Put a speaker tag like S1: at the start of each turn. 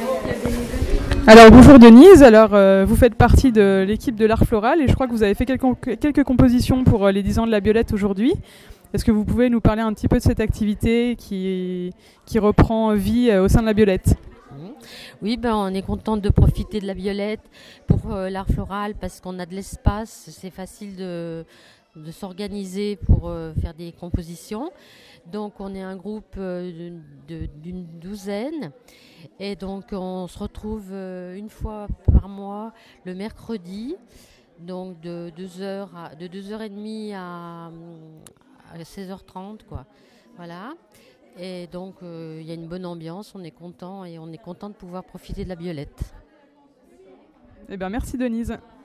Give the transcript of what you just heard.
S1: Alors bonjour Denise, vous faites partie de l'équipe de l'art floral et je crois que vous avez fait quelques compositions pour les 10 ans de la Biolette aujourd'hui. Est-ce que vous pouvez nous parler un petit peu de cette activité qui reprend vie au sein de la Biolette ?
S2: Oui, on est contente de profiter de la Biolette pour l'art floral parce qu'on a de l'espace, c'est facile de s'organiser pour faire des compositions. Donc on est un groupe d'une douzaine et donc on se retrouve une fois par mois le mercredi, donc de 2h30 à 16h30 quoi. Voilà. Et donc il y a une bonne ambiance, on est content de pouvoir profiter de la Biolette.
S1: Eh bien merci Denise.